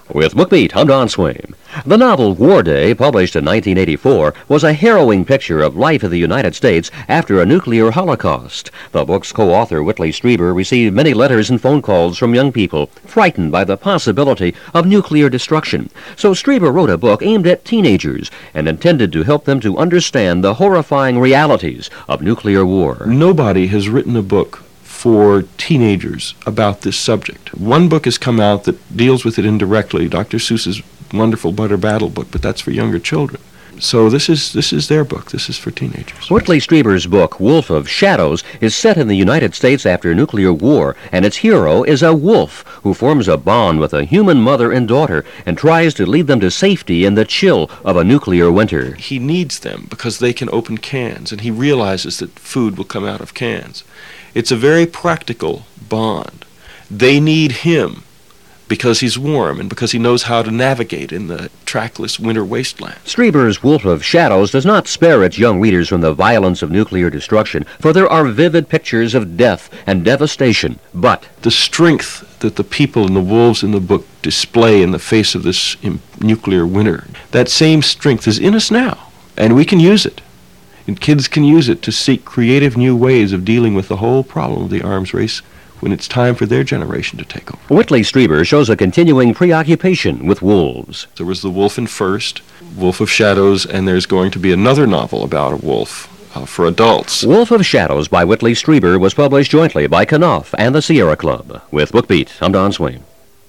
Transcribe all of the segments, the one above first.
With BookBeat, I'm Don Swaim. The novel War Day, published in 1984, was a harrowing picture of life in the United States after a nuclear holocaust. The book's co-author, Whitley Strieber, received many letters and phone calls from young people frightened by the possibility of nuclear destruction. So Strieber wrote a book aimed at teenagers and intended to help them to understand the horrifying realities of nuclear war. Nobody has written a book for teenagers about this subject. One book has come out that deals with it indirectly, Dr. Seuss's wonderful Butter Battle book, but that's for younger children. So this is their book. This is for teenagers. Whitley Strieber's book, Wolf of Shadows, is set in the United States after nuclear war, and its hero is a wolf who forms a bond with a human mother and daughter and tries to lead them to safety in the chill of a nuclear winter. He needs them because they can open cans, and he realizes that food will come out of cans. It's a very practical bond. They need him because he's warm and because he knows how to navigate in the trackless winter wasteland. Strieber's Wolf of Shadows does not spare its young readers from the violence of nuclear destruction, for there are vivid pictures of death and devastation. But the strength that the people and the wolves in the book display in the face of this nuclear winter, that same strength is in us now, and we can use it. And kids can use it to seek creative new ways of dealing with the whole problem of the arms race when it's time for their generation to take over. Whitley Strieber shows a continuing preoccupation with wolves. There was The Wolf in First, Wolf of Shadows, and there's going to be another novel about a wolf for adults. Wolf of Shadows by Whitley Strieber was published jointly by Knopf and the Sierra Club. With BookBeat, I'm Don Swaim.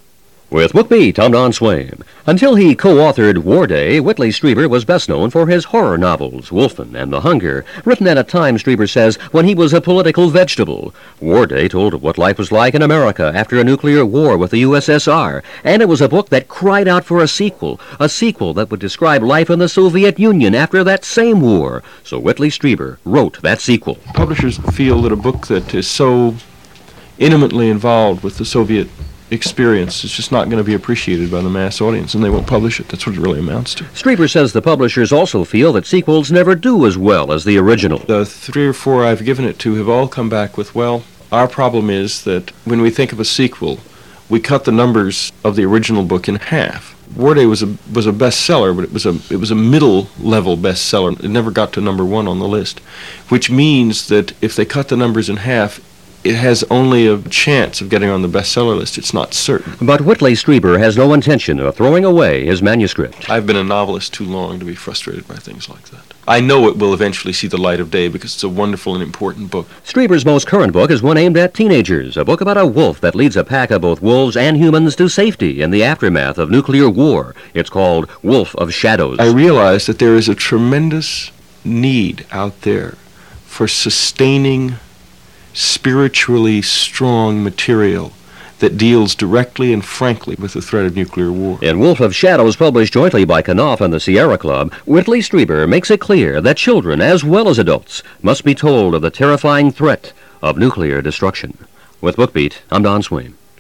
With BookBeat, I'm Don Swaim. Until he co-authored War Day, Whitley Strieber was best known for his horror novels, Wolfen and The Hunger, written at a time, Strieber says, when he was a political vegetable. War Day told of what life was like in America after a nuclear war with the USSR, and it was a book that cried out for a sequel that would describe life in the Soviet Union after that same war. So Whitley Strieber wrote that sequel. Publishers feel that a book that is so intimately involved with the Soviet experience is just not going to be appreciated by the mass audience, and they won't publish it. That's what it really amounts to. Strieber says the publishers also feel that sequels never do as well as the original. The 3 or 4 I've given it to have all come back with, well, our problem is that when we think of a sequel, we cut the numbers of the original book in half. War Day was a bestseller, but it was a middle-level bestseller. It never got to number 1 on the list, which means that if they cut the numbers in half, it has only a chance of getting on the bestseller list. It's not certain. But Whitley Strieber has no intention of throwing away his manuscript. I've been a novelist too long to be frustrated by things like that. I know it will eventually see the light of day because it's a wonderful and important book. Strieber's most current book is one aimed at teenagers, a book about a wolf that leads a pack of both wolves and humans to safety in the aftermath of nuclear war. It's called Wolf of Shadows. I realize that there is a tremendous need out there for sustaining spiritually strong material that deals directly and frankly with the threat of nuclear war. In Wolf of Shadows, published jointly by Knopf and the Sierra Club, Whitley Strieber makes it clear that children, as well as adults, must be told of the terrifying threat of nuclear destruction. With BookBeat, I'm Don Swaim.